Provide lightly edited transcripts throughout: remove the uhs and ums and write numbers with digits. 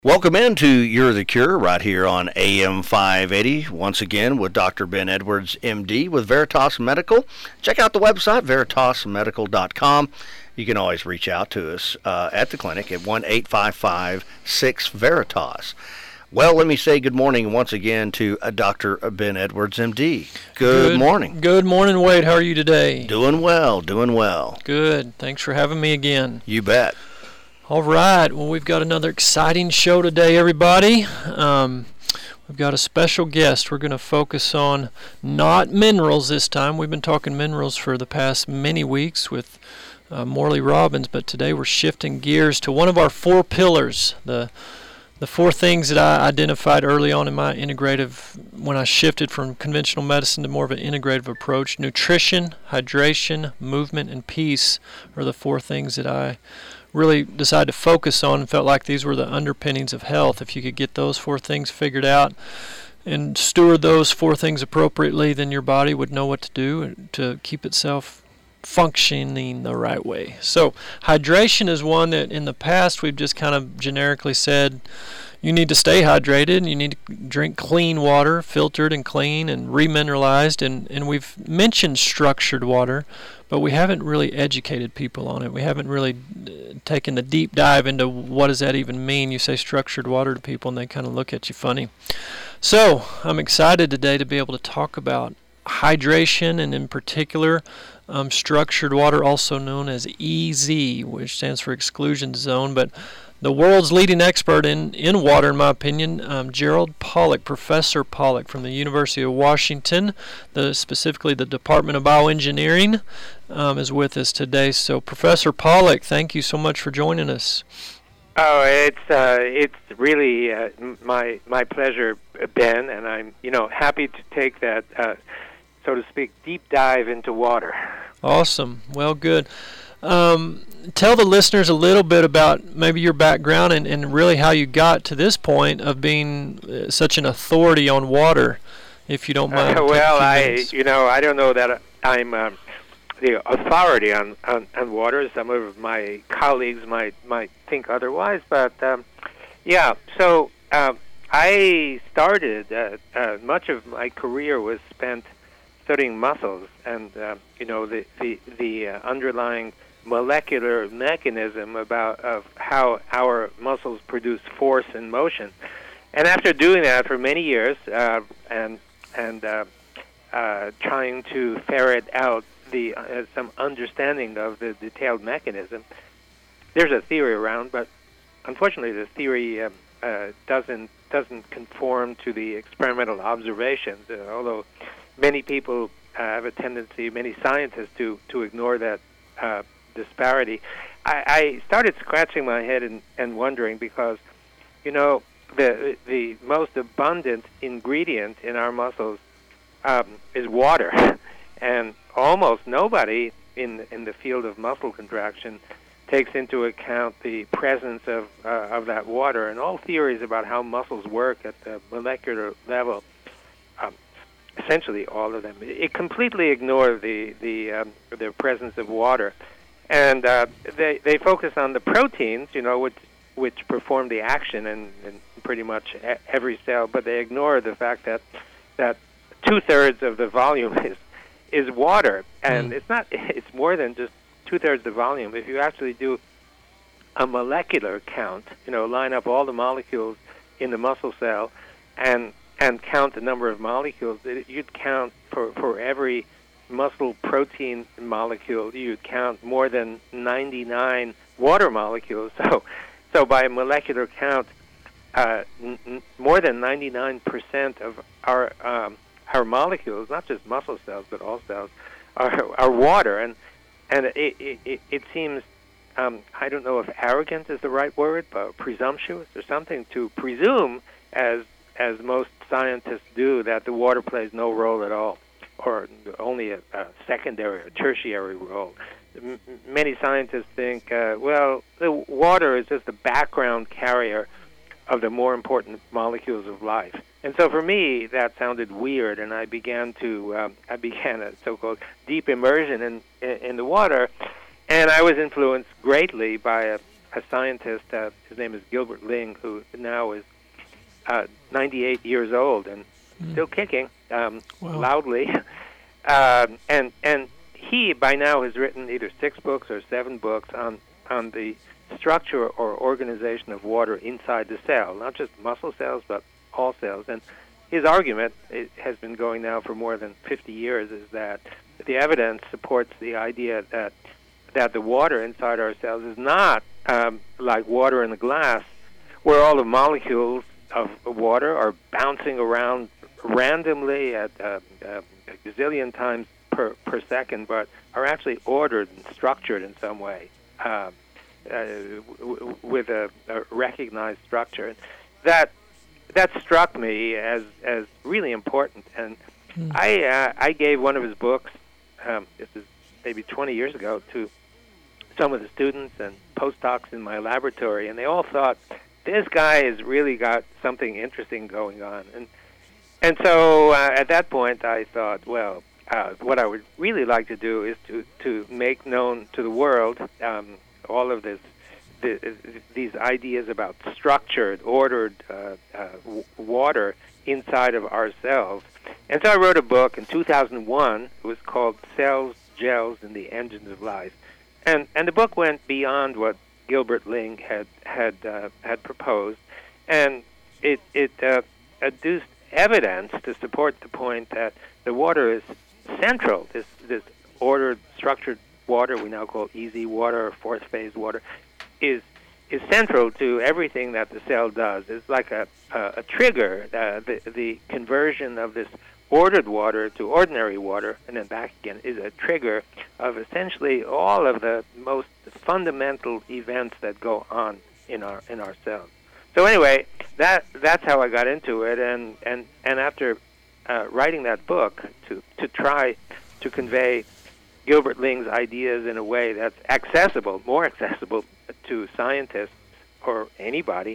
Welcome into You're the Cure right here on AM 580. Once again with Dr. Ben Edwards, MD, with Veritas Medical. Check out the website, veritasmedical.com. You can always reach out to us at the clinic at 1-855-6-VERITAS. Well, let me say good morning once again to Dr. Ben Edwards, MD. Good morning. Good morning, Wade. How are you today? Doing well, doing well. Good. Thanks for having me again. You bet. All right. Well, we've got another exciting show today, everybody. We've got a special guest. We're going to focus on not minerals this time. We've been talking minerals for the past many weeks with Morley Robbins, but today we're shifting gears to one of our four pillars, the four things that I identified early on in my integrative, when I shifted from conventional medicine to more of an integrative approach. Nutrition, hydration, movement, and peace are the four things that I really decided to focus on and felt like these were the underpinnings of health. If you could get those four things figured out and steward those four things appropriately, then your body would know what to do to keep itself functioning the right way. So hydration is one that in the past we've just kind of generically said you need to stay hydrated, you need to drink clean water, filtered and clean and remineralized, and we've mentioned structured water, but we haven't really educated people on it. We haven't really taken the deep dive into what does that even mean. You say structured water to people and they kind of look at you funny. So I'm excited today to be able to talk about hydration, and in particular structured water, also known as EZ, which stands for exclusion zone. But the world's leading expert in water, in my opinion, Gerald Pollack, Professor Pollack from the University of Washington, specifically the Department of Bioengineering, is with us today. So, Professor Pollack, thank you so much for joining us. Oh, it's really my pleasure, Ben, and I'm happy to take that so to speak deep dive into water. Awesome. Well, good. Tell the listeners a little bit about maybe your background and really how you got to this point of being such an authority on water, if you don't mind. I don't know that I'm the authority on water. Some of my colleagues might think otherwise, but So I started. Much of my career was spent studying muscles and the underlying molecular mechanism of how our muscles produce force and motion. And after doing that for many years and trying to ferret out some understanding of the detailed mechanism, there's a theory around, but unfortunately the theory doesn't conform to the experimental observations. Although many people have a tendency, many scientists, to ignore that disparity. I started scratching my head and wondering because, the most abundant ingredient in our muscles is water, and almost nobody in the field of muscle contraction takes into account the presence of that water. And all theories about how muscles work at the molecular level, essentially all of them, it completely ignore the presence of water. And they focus on the proteins, which perform the action in pretty much every cell, but they ignore the fact that 2/3 of the volume is water, and it's more than just 2/3 the volume. If you actually do a molecular count, line up all the molecules in the muscle cell and count the number of molecules, you'd count for every muscle protein molecule, you'd count more than 99 water molecules. So by molecular count, more than 99% of our molecules, not just muscle cells but all cells, are water. And it seems, I don't know if arrogant is the right word, but presumptuous or something, to presume, as most scientists do, that the water plays no role at all, or only a secondary or tertiary role. Many scientists think, the water is just the background carrier of the more important molecules of life. And so for me, that sounded weird, and I began a so-called deep immersion in the water, and I was influenced greatly by a scientist. His name is Gilbert Ling, who now is 98 years old and still kicking loudly. And he by now has written either 6 books or 7 books on the structure or organization of water inside the cell, not just muscle cells, but all cells. And his argument, it has been going now for more than 50 years, is that the evidence supports the idea that the water inside our cells is not like water in a glass, where all the molecules of water are bouncing around randomly at a gazillion times per second, but are actually ordered and structured in some way with a recognized structure. That struck me as really important, and I gave one of his books, this is maybe 20 years ago, to some of the students and postdocs in my laboratory, and they all thought, this guy has really got something interesting going on. And so at that point I thought, well, what I would really like to do is to make known to the world all of these ideas about structured, ordered water inside of our cells. And so I wrote a book in 2001. It was called Cells, Gels, and the Engines of Life. And the book went beyond what Gilbert Ling had proposed, and it adduced evidence to support the point that the water is central. This ordered, structured water we now call easy water or fourth phase water is central to everything that the cell does. It's like a trigger. The conversion of this ordered water to ordinary water and then back again is a trigger of essentially all of the most fundamental events that go on in our cells. So anyway, that's how I got into it, and after writing that book to try to convey Gilbert Ling's ideas in a way that's accessible, more accessible to scientists or anybody,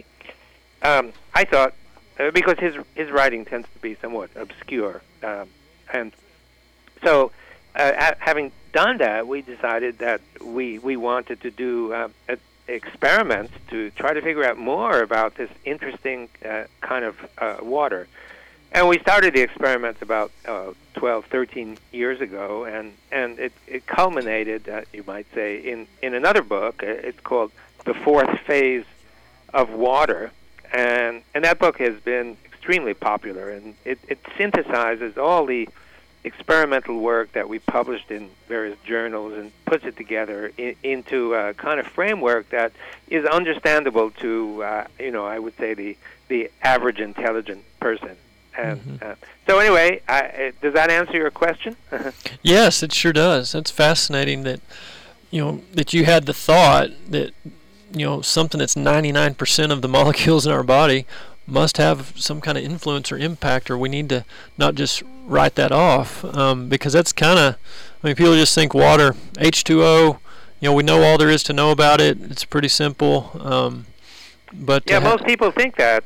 I thought, because his writing tends to be somewhat obscure, and so having done that, we decided that we wanted to do experiments to try to figure out more about this interesting kind of water. And we started the experiments about 12, 13 years ago, and it culminated, you might say, in another book. It's called The Fourth Phase of Water, and that book has been extremely popular, and it synthesizes all the experimental work that we published in various journals and puts it together into a kind of framework that is understandable to, I would say the average intelligent person. And so anyway, does that answer your question? Yes, it sure does. That's fascinating that you had the thought that something that's 99% of the molecules in our body must have some kind of influence or impact, or we need to not just write that off, because that's kind of, people just think water, H2O, we know all there is to know about it. It's pretty simple. But most people think that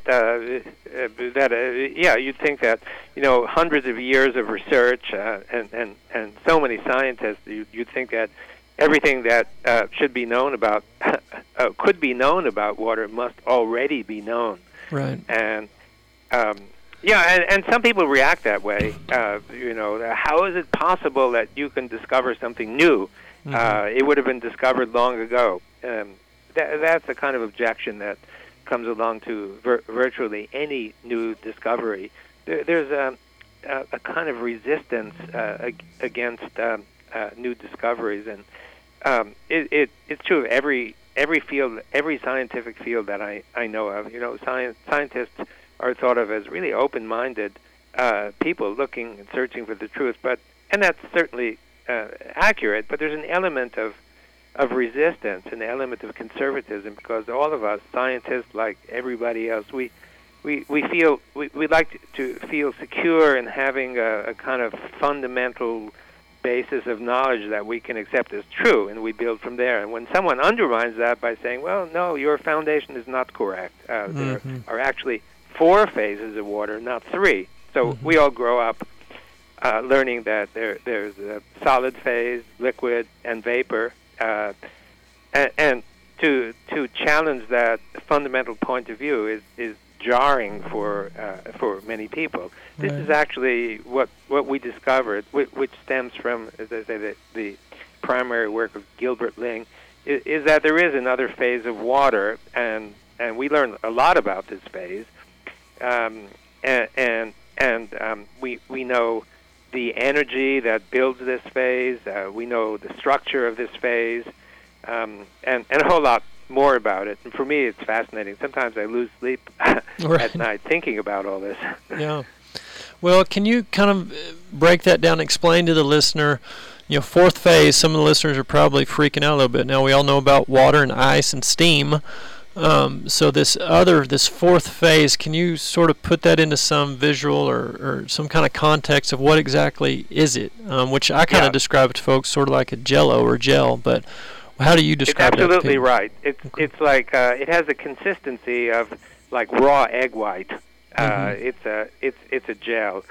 you'd think that hundreds of years of research and so many scientists, you'd think that everything that should be known about could be known about water must already be known. Right. And and some people react that way. How is it possible that you can discover something new? It would have been discovered long ago. That's a kind of objection that comes along to virtually any new discovery. There's a kind of resistance against new discoveries, and it's true of every field, every scientific field that I know of. Scientists are thought of as really open-minded people looking and searching for the truth, and that's certainly accurate. But there's an element of resistance, an element of conservatism, because all of us scientists, like everybody else, we like to feel secure in having a kind of fundamental basis of knowledge that we can accept as true, and we build from there. And when someone undermines that by saying, well, no, your foundation is not correct, there are actually 4 phases of water, not 3. So we all grow up learning that there's a solid phase, liquid, and vapor. And to challenge that fundamental point of view is jarring for many people. This is actually what we discovered, which stems from, as I say, the primary work of Gilbert Ling, is that there is another phase of water, and we learned a lot about this phase, we know the energy that builds this phase. We know the structure of this phase, and a whole lot more about it. And for me, it's fascinating. Sometimes I lose sleep at night thinking about all this. Yeah. Well, can you kind of break that down, explain to the listener, fourth phase, some of the listeners are probably freaking out a little bit. Now, we all know about water and ice and steam. So this fourth phase, can you sort of put that into some visual or some kind of context of what exactly is it? Which I kind of describe it to folks sort of like a jello or gel, but how do you describe it? It's absolutely right. It's like it has a consistency of like raw egg white. It's a gel.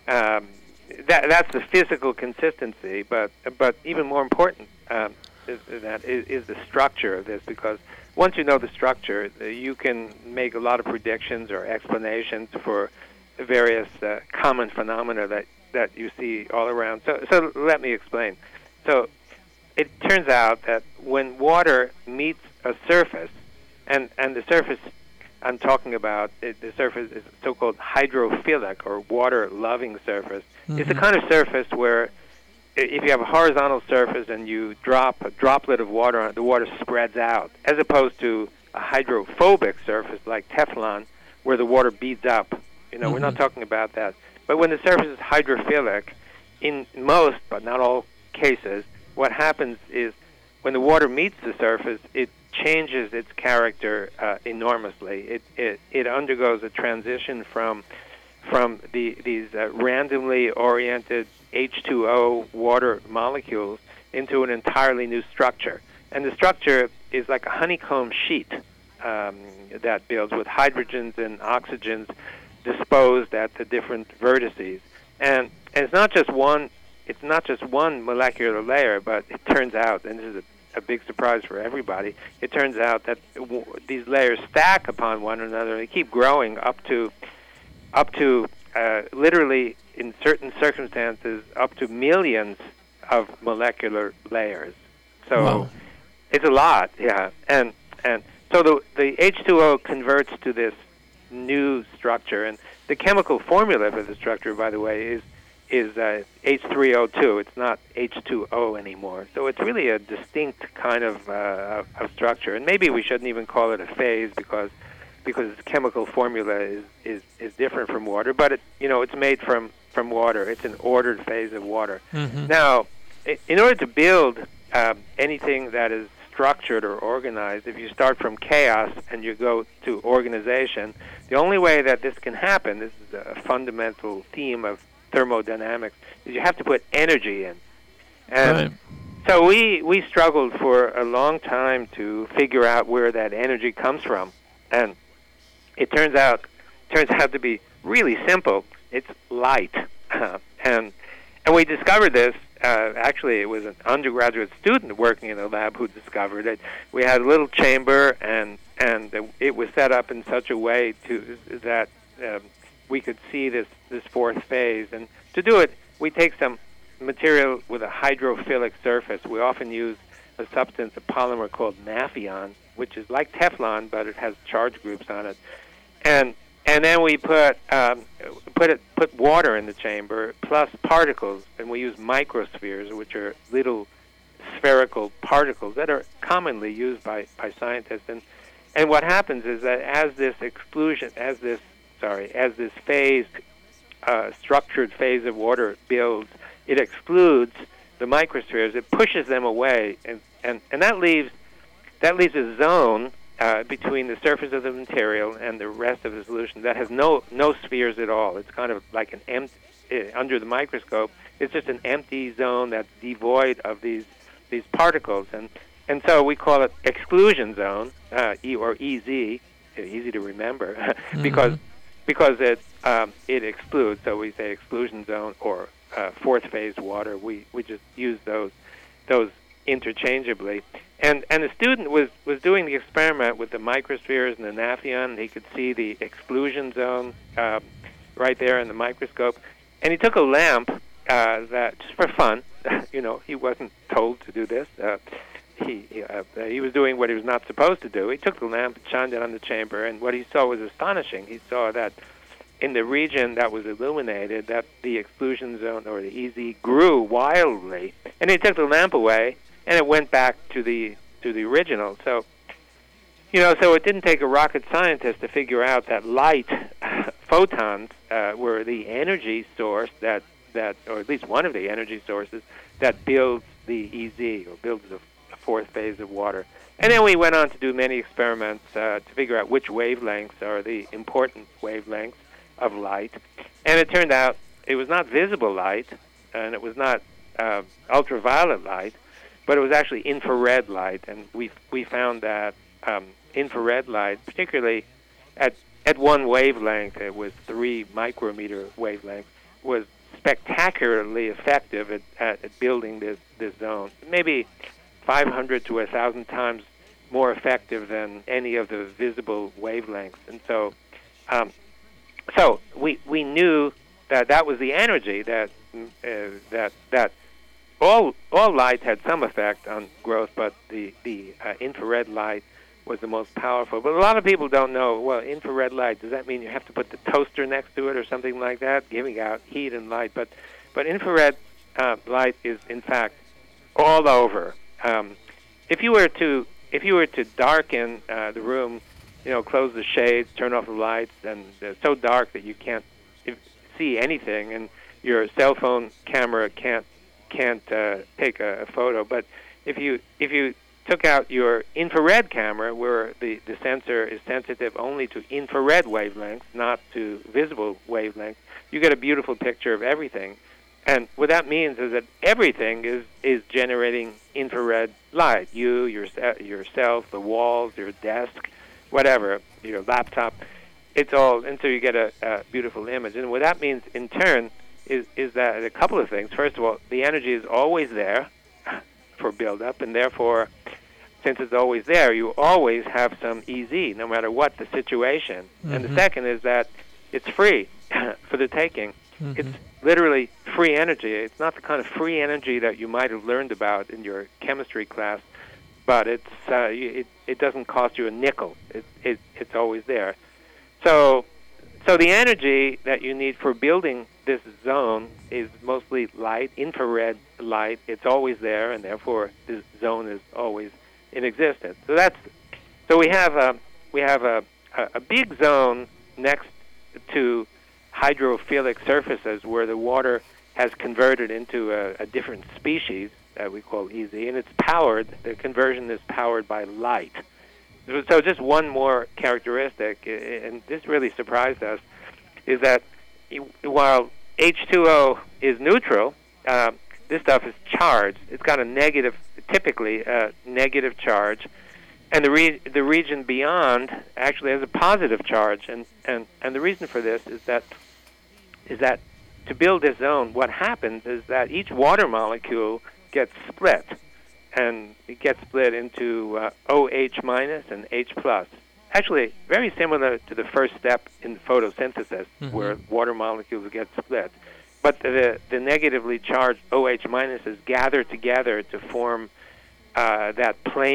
That's the physical consistency, but even more important is the structure of this, because once you know the structure, you can make a lot of predictions or explanations for various common phenomena that you see all around. So let me explain. So it turns out that when water meets a surface, and the surface I'm talking about, the surface is so-called hydrophilic or water-loving surface. It's the kind of surface where if you have a horizontal surface and you drop a droplet of water on it, the water spreads out, as opposed to a hydrophobic surface like Teflon, where the water beads up. We're not talking about that. But when the surface is hydrophilic, in most, but not all cases, what happens is when the water meets the surface, it changes its character enormously. It undergoes a transition from these randomly oriented H2O water molecules into an entirely new structure. And the structure is like a honeycomb sheet that builds with hydrogens and oxygens disposed at the different vertices. And it's not just one molecular layer, but it turns out, and this is a big surprise for everybody, it turns out that these layers stack upon one another. They keep growing up to literally, in certain circumstances, up to millions of molecular layers. So it's a lot, yeah. And so the H2O converts to this new structure, and the chemical formula for the structure, by the way, is H3O2. It's not H2O anymore. So it's really a distinct kind of structure. And maybe we shouldn't even call it a phase because its chemical formula is different from water. But it's made from water. It's an ordered phase of water. Now, in order to build anything that is structured or organized, if you start from chaos and you go to organization, the only way that this can happen, this is a fundamental theme of thermodynamics, is you have to put energy in. And so we struggled for a long time to figure out where that energy comes from. And it turns out to be really simple. It's light. And we discovered this. Actually, it was an undergraduate student working in the lab who discovered it. We had a little chamber, and it was set up in such a way that we could see this fourth phase. And to do it, we take some material with a hydrophilic surface. We often use a substance, a polymer called Nafion, which is like Teflon, but it has charge groups on it. And then we put water in the chamber plus particles, and we use microspheres, which are little spherical particles that are commonly used by scientists. And what happens is that as this phase, structured phase of water builds, it excludes the microspheres. It pushes them away, and that leaves a zone between the surface of the material and the rest of the solution that has no spheres at all. It's kind of like an empty, under the microscope, it's just an empty zone that's devoid of these particles, and so we call it exclusion zone, or EZ, easy to remember, because it excludes. So we say exclusion zone or fourth phase water. We just use those interchangeably. And the student was doing the experiment with the microspheres and the Nafion. He could see the exclusion zone right there in the microscope. And he took a lamp that, just for fun, he wasn't told to do this. He was doing what he was not supposed to do. He took the lamp and shined it on the chamber, and what he saw was astonishing. He saw that in the region that was illuminated, that the exclusion zone, or the EZ, grew wildly. And he took the lamp away, and it went back to the original. So, so it didn't take a rocket scientist to figure out that light photons were the energy source that, or at least one of the energy sources that builds the EZ, or builds the fourth phase of water. And then we went on to do many experiments to figure out which wavelengths are the important wavelengths of light. And it turned out it was not visible light, and it was not ultraviolet light, but it was actually infrared light. And we found that infrared light, particularly at one wavelength, it was 3 micrometer wavelength, was spectacularly effective at building this zone. Maybe 500 to 1,000 times more effective than any of the visible wavelengths. And so we knew that was the energy that all light had some effect on growth, but the infrared light was the most powerful. But a lot of people don't know, well, infrared light, does that mean you have to put the toaster next to it or something like that, giving out heat and light? But infrared light is, in fact, all over. If you were to darken the room, close the shades, turn off the lights, and it's so dark that you can't see anything, and your cell phone camera can't take a photo. But if you took out your infrared camera, where the sensor is sensitive only to infrared wavelengths, not to visible wavelengths, you get a beautiful picture of everything. And what that means is that everything is generating infrared light. You, yourself, the walls, your desk, whatever, your laptop, it's all, and so you get a beautiful image. And what that means in turn is that a couple of things. First of all, the energy is always there for buildup, and therefore, since it's always there, you always have some EZ, no matter what the situation. Mm-hmm. And the second is that it's free for the taking. Mm-hmm. It's literally free energy. It's not the kind of free energy that you might have learned about in your chemistry class, but it doesn't cost you a nickel. It's always there. So the energy that you need for building this zone is mostly light, infrared light. It's always there, and therefore this zone is always in existence. So we have a big zone next to hydrophilic surfaces where the water has converted into a different species that we call EZ, and it's powered. The conversion is powered by light. So just one more characteristic, and this really surprised us, is that while H2O is neutral, this stuff is charged. It's got a negative, typically a negative charge, and the region beyond actually has a positive charge. And the reason for this is that to build this zone, what happens is that each water molecule gets split, and it gets split into OH minus and H plus. Actually, very similar to the first step in photosynthesis, mm-hmm. where water molecules get split. But the negatively charged OH minuses gather together to form that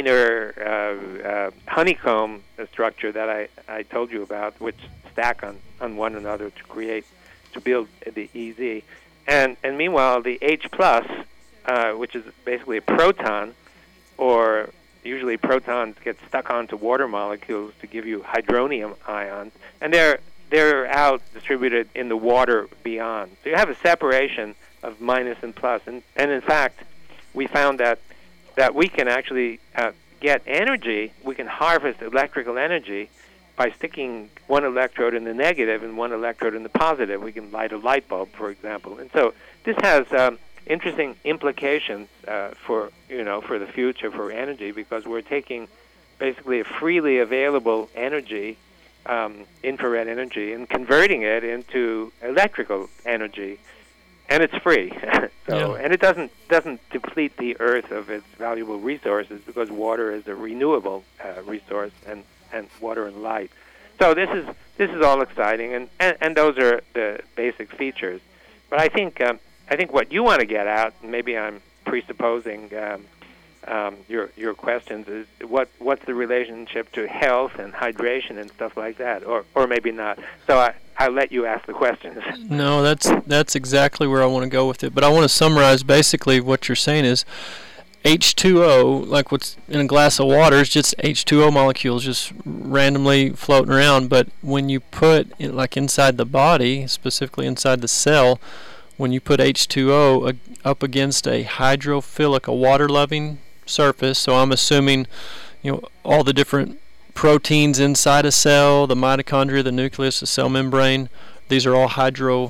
planar honeycomb structure that I told you about, which stack on one another to build the EZ. And meanwhile, the H plus, which is basically a proton, or usually protons get stuck onto water molecules to give you hydronium ions, and they're out distributed in the water beyond. So you have a separation of minus and plus. And in fact, we found that we can actually get energy, we can harvest electrical energy by sticking one electrode in the negative and one electrode in the positive. We can light a light bulb, for example. And so this has interesting implications for the future for energy, because we're taking basically a freely available energy, infrared energy, and converting it into electrical energy. and it's free. Yeah. And it doesn't deplete the earth of its valuable resources, because water is a renewable resource, and water and light. So this is all exciting, and those are the basic features. But I think what you want to get at, and maybe I'm presupposing your questions, is what's the relationship to health and hydration and stuff like that, or maybe not. So I'll let you ask the questions. No, that's exactly where I want to go with it. But I want to summarize basically what you're saying is H2O, like what's in a glass of water, is just H2O molecules just randomly floating around. But when you put it like inside the body, specifically inside the cell, when you put H2O up against a hydrophilic, a water-loving surface, so I'm assuming, all the different proteins inside a cell, the mitochondria, the nucleus, the cell membrane, these are all hydrophilic.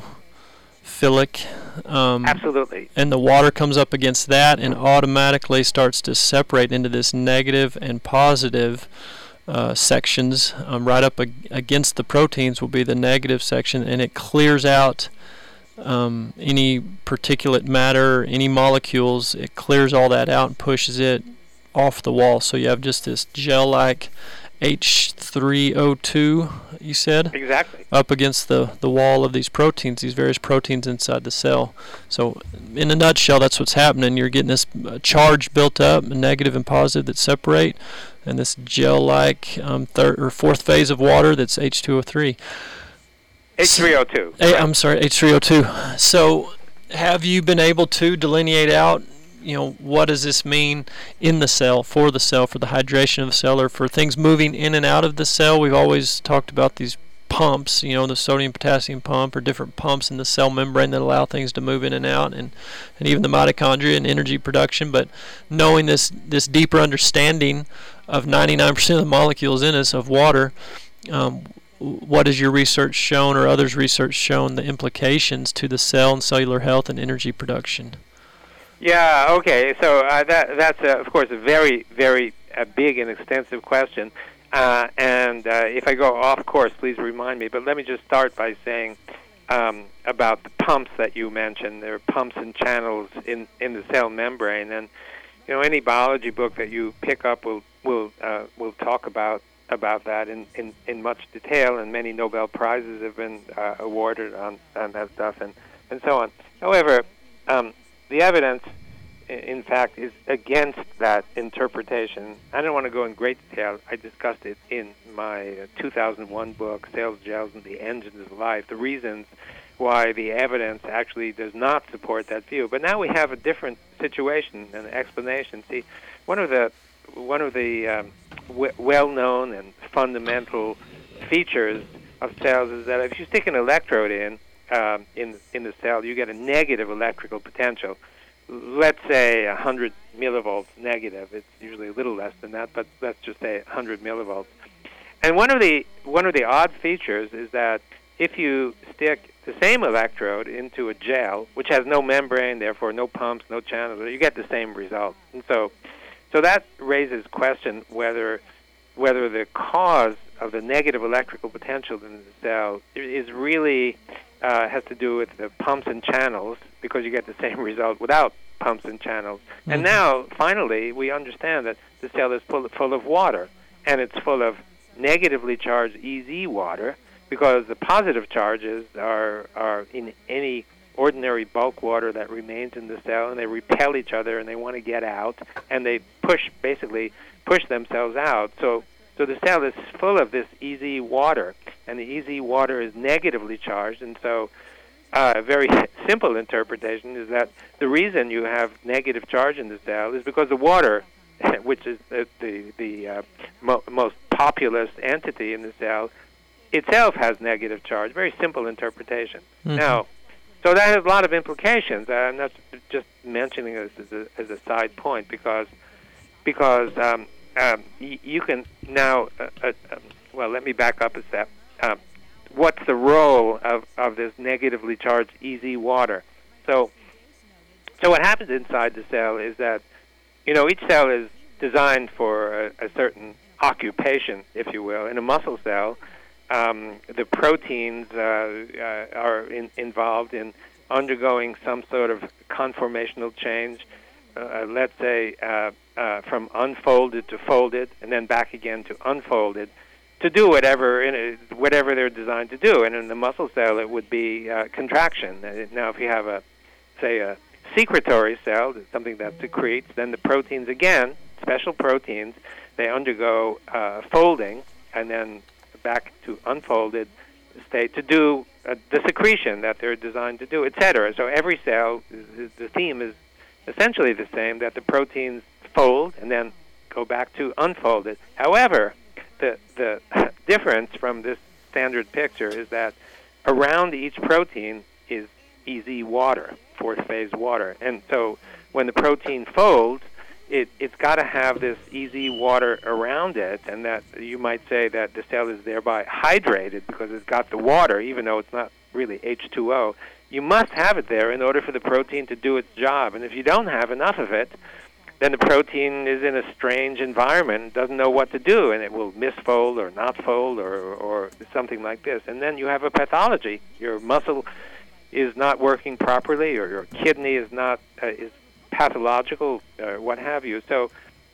Absolutely. And the water comes up against that and automatically starts to separate into this negative and positive sections. Right up against the proteins will be the negative section, and it clears out any particulate matter, any molecules. It clears all that out and pushes it off the wall. So you have just this gel-like H3O2, you said? Exactly. Up against the wall of these proteins, these various proteins inside the cell. So in a nutshell, that's what's happening. You're getting this charge built up, negative and positive, that separate, and this gel-like third or fourth phase of water that's H2O3. H3O2. I'm sorry, H3O2. So have you been able to delineate out, what does this mean in the cell, for the hydration of the cell, or for things moving in and out of the cell? We've always talked about these pumps, the sodium-potassium pump, or different pumps in the cell membrane that allow things to move in and out, and even the mitochondria and energy production. But knowing this deeper understanding of 99% of the molecules in us of water, what has your research shown, or others' research shown, the implications to the cell and cellular health and energy production? Yeah, okay. So that's, of course, a very, very big and extensive question. And if I go off course, please remind me. But let me just start by saying about the pumps that you mentioned. There are pumps and channels in the cell membrane. And, any biology book that you pick up will talk about that in much detail, and many Nobel Prizes have been awarded on that stuff and so on. However, the evidence, in fact, is against that interpretation. I don't want to go in great detail. I discussed it in my 2001 book, Cells, Gels, and the Engines of Life, the reasons why the evidence actually does not support that view. But now we have a different situation and explanation. See, one of the well-known and fundamental features of cells is that if you stick an electrode in the cell, you get a negative electrical potential. Let's say 100 millivolts negative. It's usually a little less than that, but let's just say 100 millivolts. And one of the odd features is that if you stick the same electrode into a gel, which has no membrane, therefore no pumps, no channels, you get the same result. And so that raises question whether the cause of the negative electrical potential in the cell is really has to do with the pumps and channels, because you get the same result without pumps and channels. Mm-hmm. And now, finally, we understand that the cell is full of water, and it's full of negatively charged EZ water, because the positive charges are in any ordinary bulk water that remains in the cell, and they repel each other, and they want to get out, and they basically push themselves out. So the cell is full of this EZ water, and the EZ water is negatively charged, and so a very simple interpretation is that the reason you have negative charge in the cell is because the water, which is the most populous entity in the cell, itself has negative charge. Very simple interpretation. Mm-hmm. Now, so that has a lot of implications. I'm not just mentioning this as a side point, because you can now, well, let me back up a step. What's the role of this negatively charged EZ water? So what happens inside the cell is that, each cell is designed for a certain occupation, if you will. In a muscle cell, the proteins are involved in undergoing some sort of conformational change, let's say from unfolded to folded, and then back again to unfolded, to do whatever they're designed to do. And in the muscle cell, it would be contraction. Now, if you have a secretory cell, something that secretes, then the proteins, again, special proteins, they undergo folding and then back to unfolded state to do the secretion that they're designed to do, etc. So every cell, the theme is essentially the same, that the proteins fold and then go back to unfolded. However, the difference from this standard picture is that around each protein is EZ water, fourth phase water. And so when the protein folds, it's got to have this EZ water around it, and that you might say that the cell is thereby hydrated because it's got the water, even though it's not really H2O. You must have it there in order for the protein to do its job. And if you don't have enough of it, then the protein is in a strange environment and doesn't know what to do, and it will misfold or not fold or something like this. And then you have a pathology. Your muscle is not working properly, or your kidney is not is pathological, or what have you. So,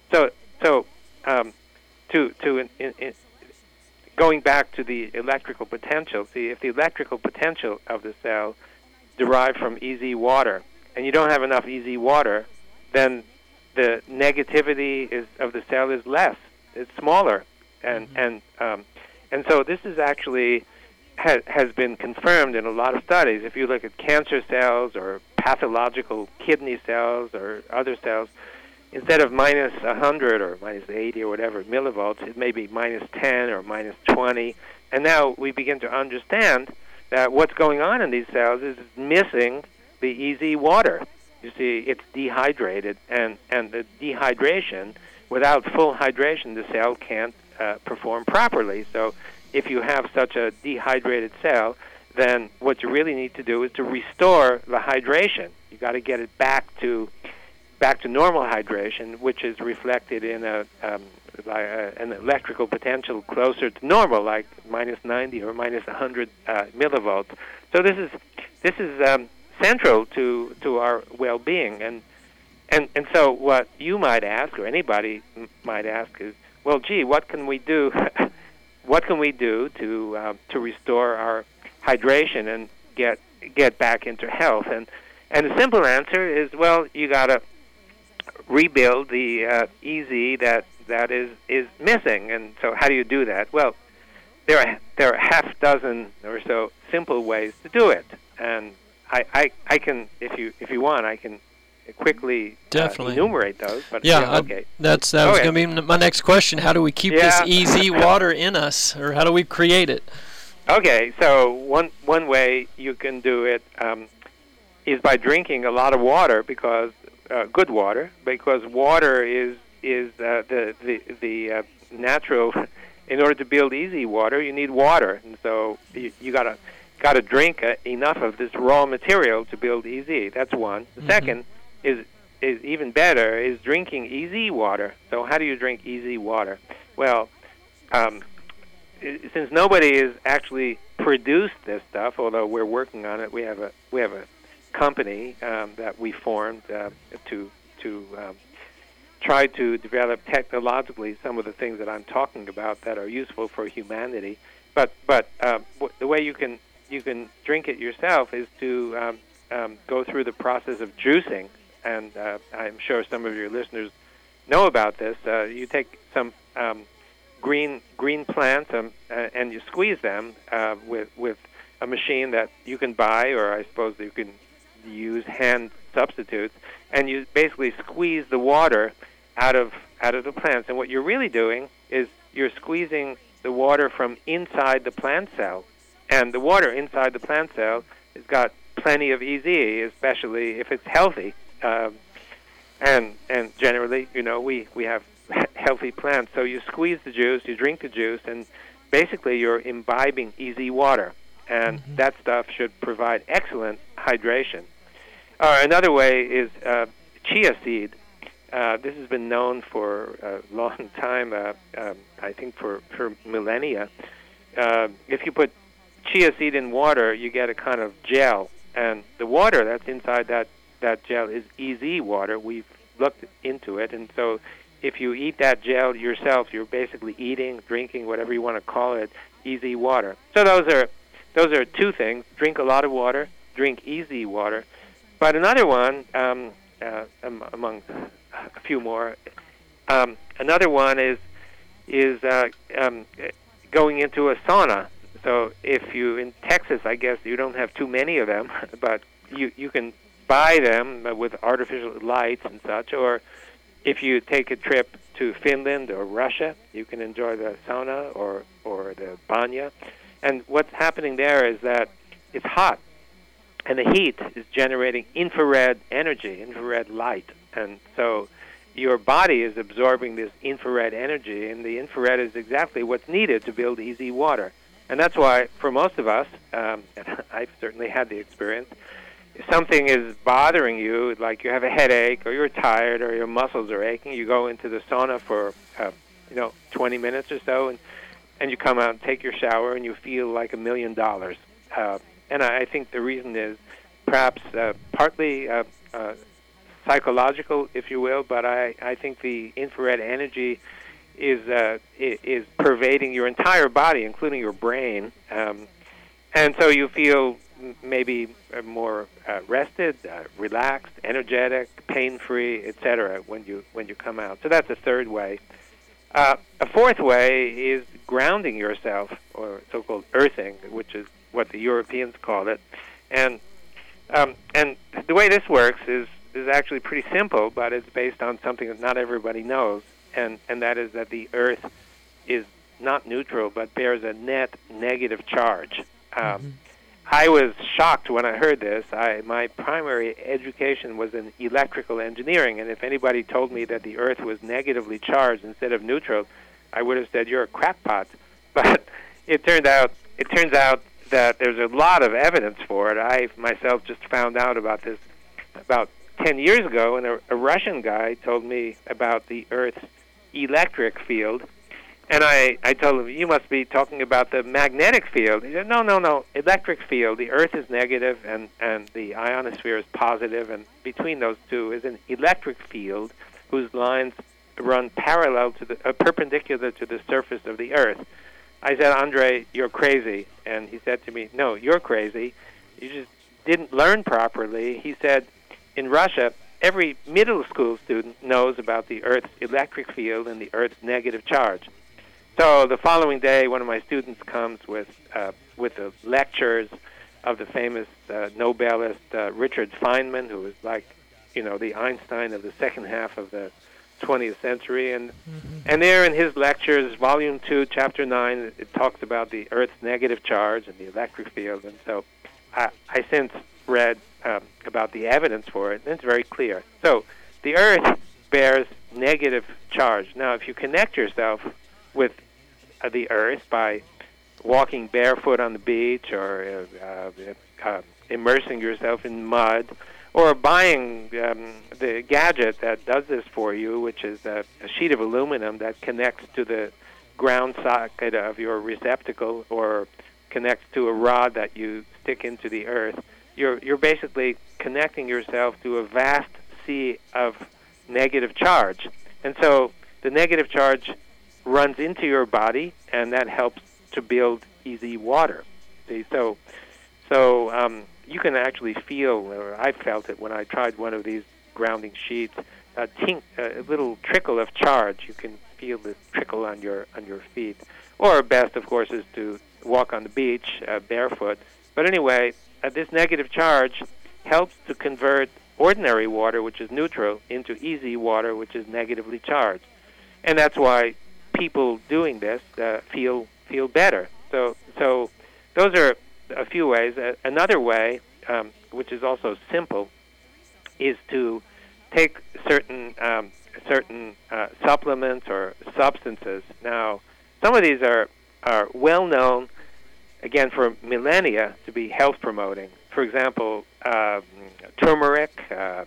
going back to the electrical potential. See, if the electrical potential of the cell derived from EZ water, and you don't have enough EZ water, then the negativity of the cell is less. It's smaller, and so this is actually has been confirmed in a lot of studies. If you look at cancer cells or pathological kidney cells or other cells, instead of minus 100 or minus 80 or whatever millivolts, it may be minus 10 or minus 20. And now we begin to understand that what's going on in these cells is missing the EZ water. You see, it's dehydrated, and the dehydration, without full hydration, the cell can't perform properly. So if you have such a dehydrated cell, then what you really need to do is to restore the hydration. You got to get it back to normal hydration, which is reflected in an electrical potential closer to normal, like minus 90 or minus 100 millivolts. So this is central to our well-being, and so what you might ask, or anybody might ask, is, well, gee, what can we do? What can we do to restore our hydration and get back into health? And the simple answer is, well, you got to rebuild the EZ that is missing. And so how do you do that? Well, there are half dozen or so simple ways to do it, and I can, if you want, I can quickly enumerate those. But okay. That was going to be my next question. How do we keep this EZ water in us, or how do we create it? Okay, so one way you can do it is by drinking a lot of water, because good water, because water is the natural. In order to build EZ water, you need water, and so you got to drink enough of this raw material to build EZ. That's one. The second is even better, is drinking EZ water. So how do you drink EZ water? Well, since nobody has actually produced this stuff, although we're working on it, we have a company that we formed to try to develop technologically some of the things that I'm talking about that are useful for humanity. But the way you can drink it yourself is to go through the process of juicing, and I'm sure some of your listeners know about this. You take some green plants and you squeeze them with a machine that you can buy, or I suppose you can use hand substitutes, and you basically squeeze the water out of the plants. And what you're really doing is you're squeezing the water from inside the plant cell. And the water inside the plant cell has got plenty of EZ, especially if it's healthy. And generally, we have healthy plants. So you squeeze the juice, you drink the juice, and basically you're imbibing EZ water. And that stuff should provide excellent hydration. Another way is chia seed. This has been known for a long time, I think for millennia. If you put chia seed in water, you get a kind of gel, and the water that's inside that gel is EZ water. We've looked into it, and so if you eat that gel yourself, you're basically eating, drinking, whatever you want to call it, EZ water. So those are two things: drink a lot of water, drink EZ water. But another one, among a few more, another one is going into a sauna. So if you, in Texas, I guess you don't have too many of them, but you can buy them with artificial lights and such, or if you take a trip to Finland or Russia, you can enjoy the sauna or the banya. And what's happening there is that it's hot, and the heat is generating infrared energy, infrared light. And so your body is absorbing this infrared energy, and the infrared is exactly what's needed to build EZ water. And that's why, for most of us, and I've certainly had the experience, if something is bothering you, like you have a headache or you're tired or your muscles are aching, you go into the sauna for 20 minutes or so, and you come out and take your shower and you feel like $1 million. And I think the reason is perhaps partly psychological, if you will, but I think the infrared energy is pervading your entire body, including your brain, and so you feel maybe more rested, relaxed, energetic, pain-free, etc. when you come out. So that's a third way. A fourth way is grounding yourself, or so-called earthing, which is what the Europeans call it. And the way this works is actually pretty simple, but it's based on something that not everybody knows, and that is that the Earth is not neutral, but bears a net negative charge. I was shocked when I heard this. My primary education was in electrical engineering, and if anybody told me that the Earth was negatively charged instead of neutral, I would have said, you're a crackpot. But it turns out that there's a lot of evidence for it. I myself just found out about this about 10 years ago, and a Russian guy told me about the Earth's electric field. And I told him, you must be talking about the magnetic field. He said, no, electric field. The Earth is negative and the ionosphere is positive, and between those two is an electric field whose lines run parallel to perpendicular to the surface of the Earth. I said, Andre, you're crazy. And he said to me, no, you're crazy. You just didn't learn properly. He said, in Russia, every middle school student knows about the Earth's electric field and the Earth's negative charge. So the following day, one of my students comes with the lectures of the famous Nobelist Richard Feynman, who was like, the Einstein of the second half of the 20th century. And there in his lectures, Volume 2, Chapter 9, it talks about the Earth's negative charge and the electric field. And so I since read about the evidence for it, and it's very clear. So the Earth bears negative charge. Now, if you connect yourself with the Earth by walking barefoot on the beach, or immersing yourself in mud, or buying the gadget that does this for you, which is a sheet of aluminum that connects to the ground socket of your receptacle, or connects to a rod that you stick into the Earth, you're basically connecting yourself to a vast sea of negative charge. And so the negative charge runs into your body, and that helps to build EZ water. See, so you can actually feel, or I felt it when I tried one of these grounding sheets, a little trickle of charge. You can feel this trickle on your feet. Or best, of course, is to walk on the beach barefoot. But anyway, this negative charge helps to convert ordinary water, which is neutral, into EZ water, which is negatively charged. And that's why people doing this feel better. So those are a few ways. Another way, which is also simple, is to take certain supplements or substances. Now, some of these are well known, again, for millennia to be health promoting. For example, turmeric,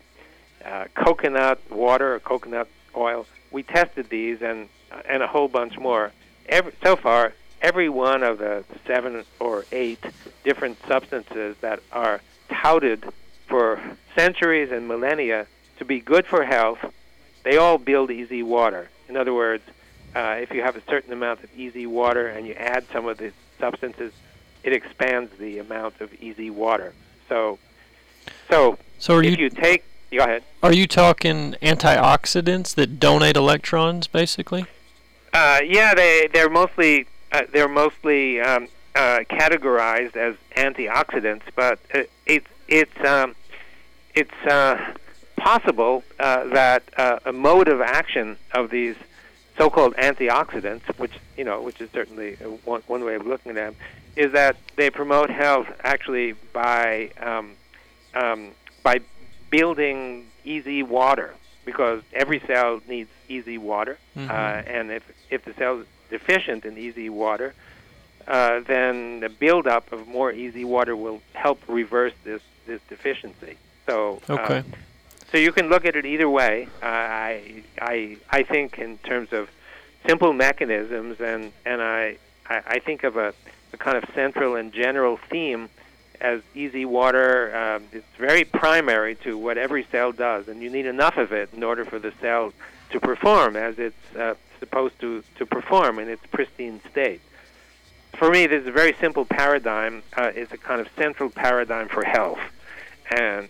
coconut water or coconut oil. We tested these and a whole bunch more. So far, every one of the 7 or 8 different substances that are touted for centuries and millennia to be good for health, they all build easy water. In other words, if you have a certain amount of easy water and you add some of the substances, it expands the amount of easy water. So if you take, go ahead. Are you talking antioxidants that donate electrons, basically? Yeah, they're mostly categorized as antioxidants, but it's possible that a mode of action of these so-called antioxidants, which is certainly one way of looking at them, is that they promote health actually by building easy water, because every cell needs easy water, and if the cell is deficient in easy water, then the buildup of more easy water will help reverse this deficiency. So so you can look at it either way. I think in terms of simple mechanisms, and I think of a kind of central and general theme as easy water. It's very primary to what every cell does, and you need enough of it in order for the cell to perform as it's supposed to perform in its pristine state. For me, this is a very simple paradigm. It's a kind of central paradigm for health, and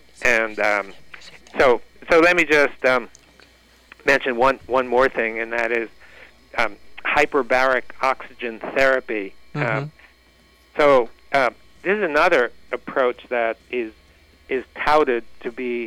so let me just mention one more thing, and that is hyperbaric oxygen therapy. So this is another approach that is touted to be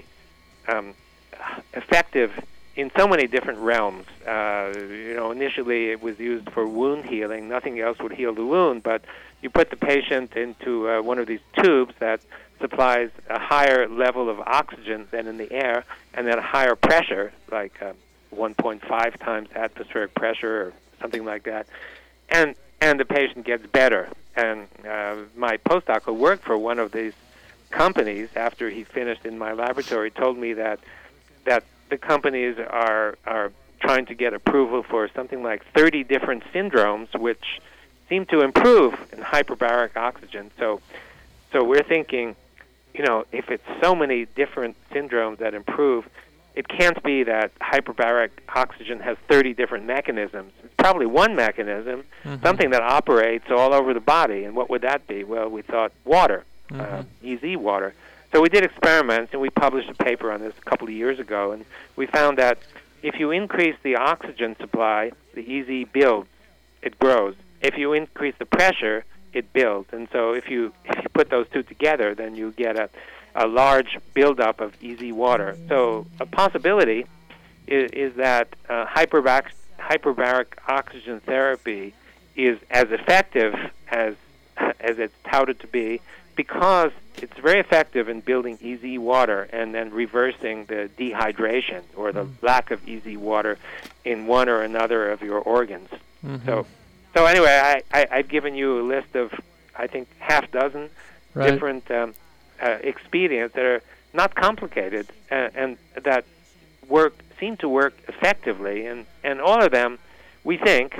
effective in so many different realms. Initially it was used for wound healing. Nothing else would heal the wound, but you put the patient into one of these tubes that supplies a higher level of oxygen than in the air, and then a higher pressure, like 1.5 times atmospheric pressure or something like that, and the patient gets better. And my postdoc who worked for one of these companies, after he finished in my laboratory, told me that the companies are trying to get approval for something like 30 different syndromes which seem to improve in hyperbaric oxygen. So we're thinking, if it's so many different syndromes that improve, it can't be that hyperbaric oxygen has 30 different mechanisms. It's probably one mechanism, something that operates all over the body. And what would that be? Well, we thought water, easy water. So we did experiments, and we published a paper on this a couple of years ago, and we found that if you increase the oxygen supply, the easy builds, it grows. If you increase the pressure, it builds. And so if you put those two together, then you get a large buildup of easy water. So a possibility is that hyperbaric oxygen therapy is as effective as it's touted to be, because it's very effective in building easy water and then reversing the dehydration or the lack of easy water in one or another of your organs. So anyway, I've given you a list of, I think, half dozen different expedients that are not complicated and that seem to work effectively, and all of them, we think,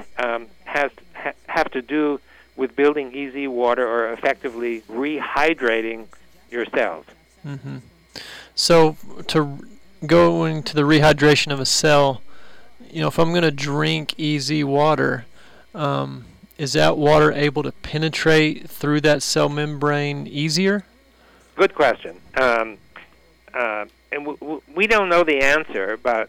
have to do with building easy water or effectively rehydrating your cells. So to go into the rehydration of a cell, if I'm going to drink easy water, is that water able to penetrate through that cell membrane easier? Good question. And we don't know the answer, but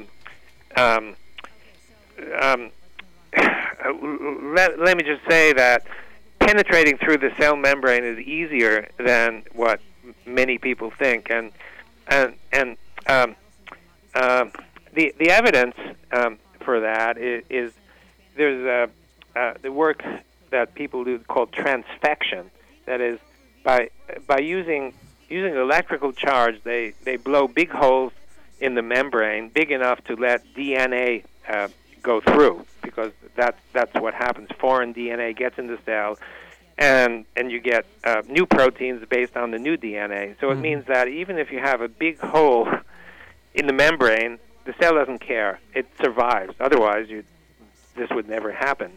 let me just say that penetrating through the cell membrane is easier than what many people think, and the evidence for that is there's the work that people do called transfection. That is, by using electrical charge, they blow big holes in the membrane, big enough to let DNA go through, because that's what happens. Foreign DNA gets in the cell, and you get new proteins based on the new DNA. So it means that even if you have a big hole in the membrane, the cell doesn't care. It survives. Otherwise, this would never happen.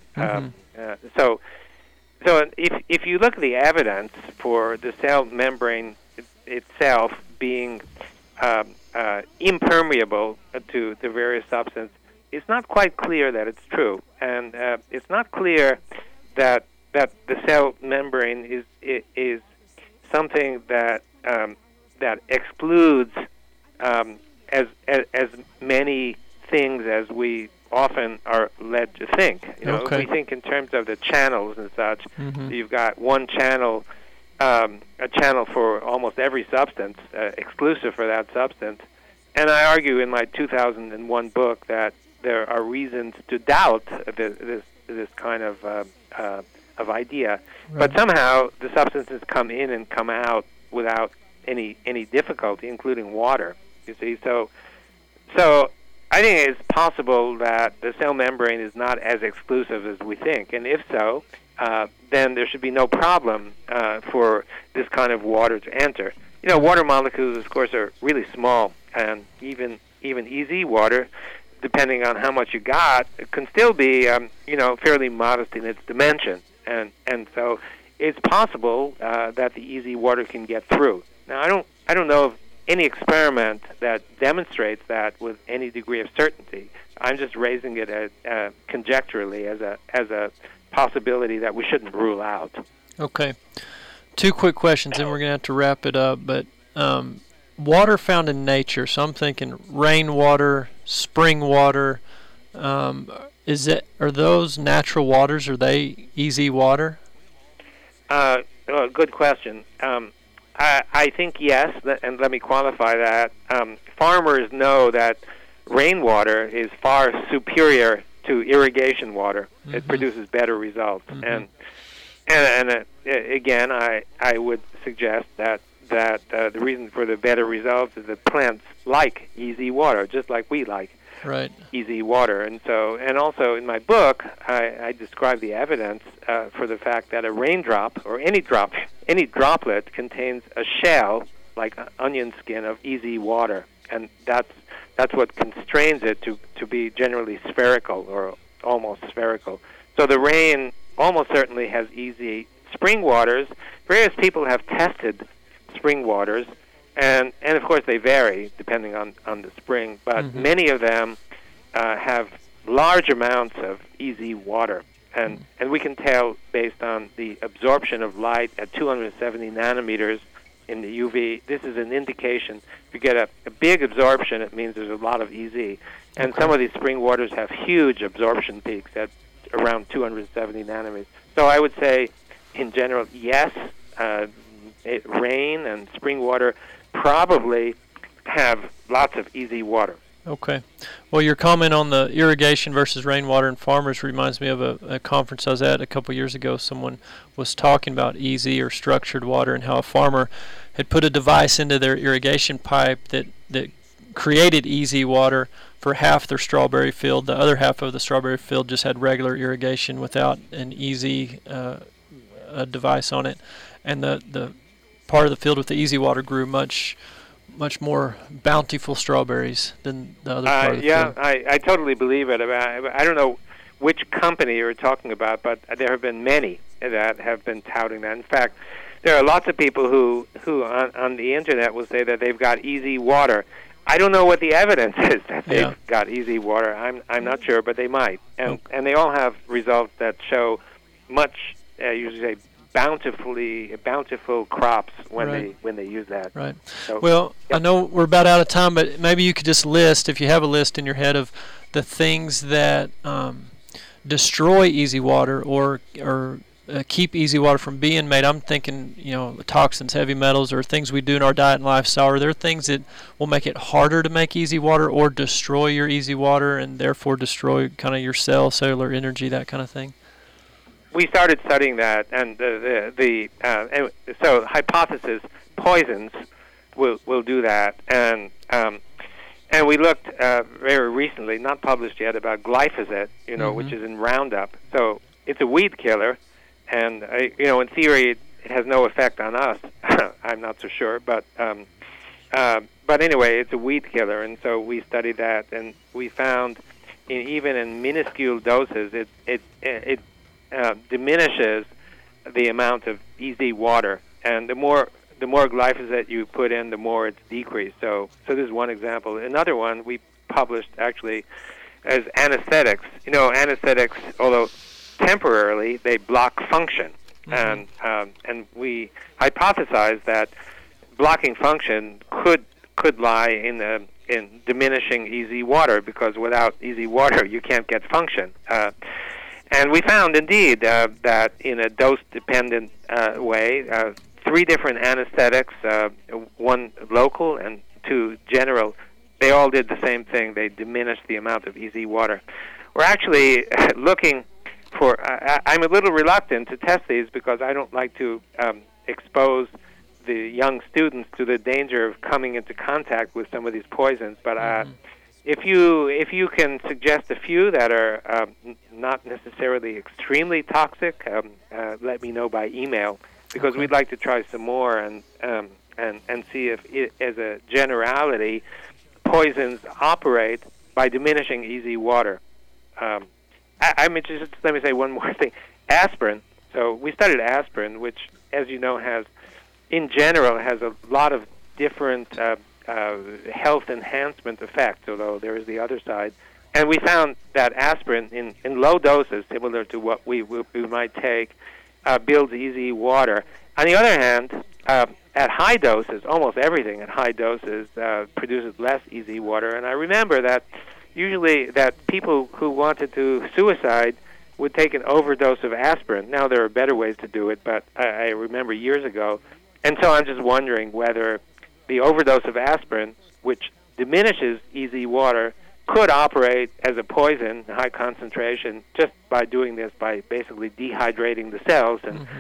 So if you look at the evidence for the cell membrane itself being impermeable to the various substances, it's not quite clear that it's true, and it's not clear that the cell membrane is something that excludes as many things as we often are led to think. Okay. We think in terms of the channels and such. Mm-hmm. So you've got one channel, a channel for almost every substance, exclusive for that substance. And I argue in my 2001 book that there are reasons to doubt this kind of idea. Right. But somehow the substances come in and come out without any difficulty, including water. You see, so I think it's possible that the cell membrane is not as exclusive as we think, and if so, then there should be no problem for this kind of water to enter. Water molecules, of course, are really small, and even easy water, depending on how much you got, can still be fairly modest in its dimension, and so it's possible that the easy water can get through. Now, I don't know of any experiment that demonstrates that with any degree of certainty. I'm just raising it conjecturally as a possibility that we shouldn't rule out. Okay. 2 quick questions, and we're going to have to wrap it up. But water found in nature, so I'm thinking rainwater, spring water. Are those natural waters? Are they easy water? Good question. I think yes, and let me qualify that. Farmers know that rainwater is far superior to irrigation water. Mm-hmm. It produces better results. Mm-hmm. And again, I would suggest that the reason for the better results is that plants like easy water, just like we like easy water. And also in my book, I describe the evidence for the fact that a raindrop or any droplet contains a shell, like onion skin, of easy water, and that's what constrains it to be generally spherical or almost spherical. So the rain almost certainly has easy spring waters. Various people have tested spring waters, and of course they vary depending on the spring, but mm-hmm. many of them have large amounts of easy water. And we can tell based on the absorption of light at 270 nanometers in the UV. This is an indication. If you get a big absorption, it means there's a lot of EZ. And some of these spring waters have huge absorption peaks at around 270 nanometers. So I would say, in general, yes, rain and spring water probably have lots of easy water. Okay. Well, your comment on the irrigation versus rainwater and farmers reminds me of a conference I was at a couple years ago. Someone was talking about easy or structured water and how a farmer had put a device into their irrigation pipe that created easy water for half their strawberry field. The other half of the strawberry field just had regular irrigation without an easy device on it. And the part of the field with the easy water grew much more bountiful strawberries than the other part of the field. I totally believe it. I don't know which company you're talking about, but there have been many that have been touting that. In fact, there are lots of people who on the internet will say that they've got easy water. I don't know what the evidence is that they've got easy water. I'm not sure, but they might. And they all have results that show much, usually say, bountiful crops when they use that. Right. So, well, I know we're about out of time, but maybe you could just list, if you have a list in your head, of the things that destroy easy water or keep easy water from being made. I'm thinking, toxins, heavy metals, or things we do in our diet and lifestyle. Are there things that will make it harder to make easy water or destroy your easy water and therefore destroy kind of your cellular energy, that kind of thing? We started studying that, and so hypothesis poisons will do that, and we looked very recently, not published yet, about glyphosate, mm-hmm. which is in Roundup. So it's a weed killer, and in theory it has no effect on us. I'm not so sure, but anyway, it's a weed killer, and so we studied that, and we found even in minuscule doses, it diminishes the amount of easy water, and the more the more glyphosate you put in, the more it's decreased. So this is one example. Another one we published actually as anesthetics. Anesthetics, although temporarily, they block function, and we hypothesized that blocking function could lie in diminishing easy water, because without easy water you can't get function. And we found indeed that in a dose-dependent way, 3 different anesthetics, 1 local and 2 general, they all did the same thing. They diminished the amount of easy water. We're actually looking for, I'm a little reluctant to test these because I don't like to expose the young students to the danger of coming into contact with some of these poisons. But if you can suggest a few that are not necessarily extremely toxic, let me know by email, because we'd like to try some more and see if, as a generality, poisons operate by diminishing easy water. Let me say one more thing. Aspirin. So we studied aspirin, which, as you know, in general has a lot of different health enhancement effects, although there is the other side. And we found that aspirin in low doses, similar to what we might take, builds easy water. On the other hand, at high doses, almost everything at high doses produces less easy water. And I remember that usually that people who wanted to suicide would take an overdose of aspirin. Now there are better ways to do it, but I remember years ago. And so I'm just wondering whether the overdose of aspirin, which diminishes easy water, could operate as a poison, high concentration, just by doing this, by basically dehydrating the cells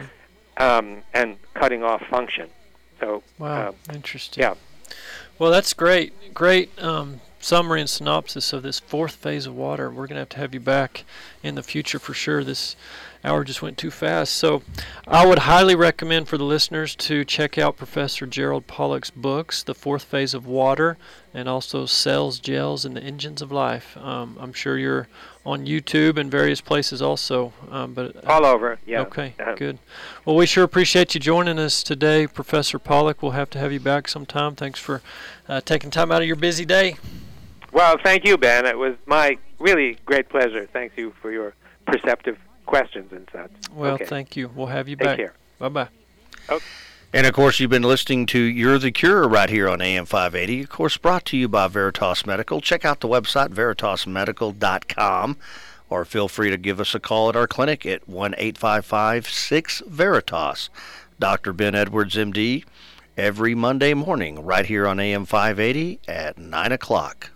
and cutting off function. So wow, interesting. Yeah. Well, that's great. Great summary and synopsis of this 4th phase of water. We're going to have you back in the future for sure. This hour just went too fast. So I would highly recommend for the listeners to check out Professor Gerald Pollack's books, The 4th Phase of Water, and also Cells, Gels, and the Engines of Life. I'm sure you're on YouTube and various places also. But all over, yeah. Okay, good. Well, we sure appreciate you joining us today, Professor Pollack. We'll have to have you back sometime. Thanks for taking time out of your busy day. Well, thank you, Ben. It was my really great pleasure. Thank you for your perceptive questions and such. Well, okay. Thank you. We'll have you back. Take care. Bye-bye. Okay. And, of course, you've been listening to You're the Cure right here on AM 580. Of course, brought to you by Veritas Medical. Check out the website, veritasmedical.com, or feel free to give us a call at our clinic at 1-855-6-VERITAS. Dr. Ben Edwards, MD, every Monday morning right here on AM 580 at 9 o'clock.